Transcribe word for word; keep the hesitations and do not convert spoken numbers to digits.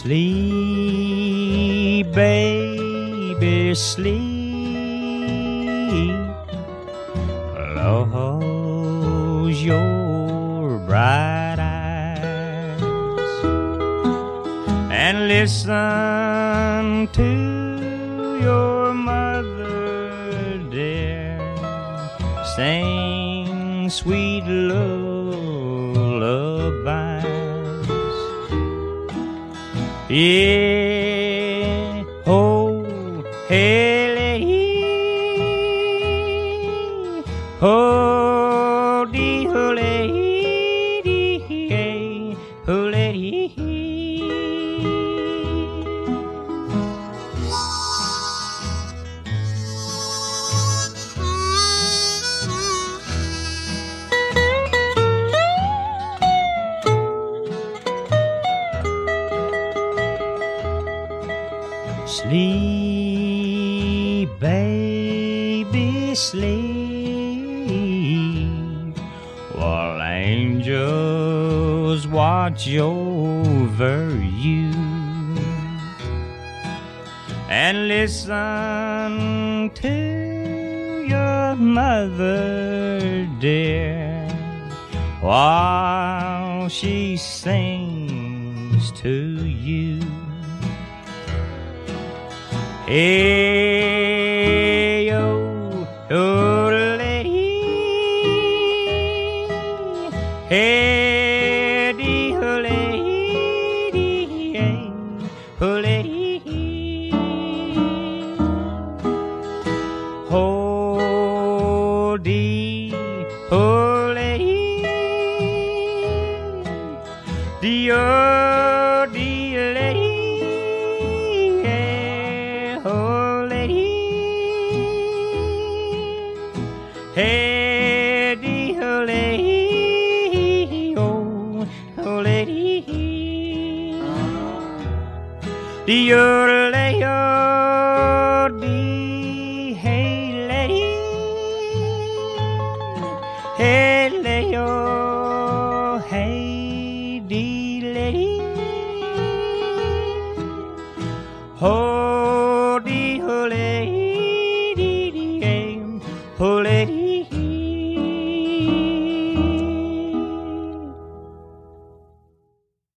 Sleep, baby, sleep. Close your bright eyes and listen to your mother dear sing sweet lullabies. Yeah, oh, hey, lady, oh, dee, oh, lady, hey, oh, lady. Sleep, baby, sleep, while angels watch over you. And listen to your mother dear while she sings to you. Hey, yo, oh, lady, hey, dee, oh, lady, hey, oh, lady, oh, dee, oh, lady, dee, oh, dee, lady. Oh, lady, hey, dee, oh, lady, oh, oh, lady, dee, oh, lady, oh, dee, hey, lady, hey, lady, oh, hey, dee, lady, oh.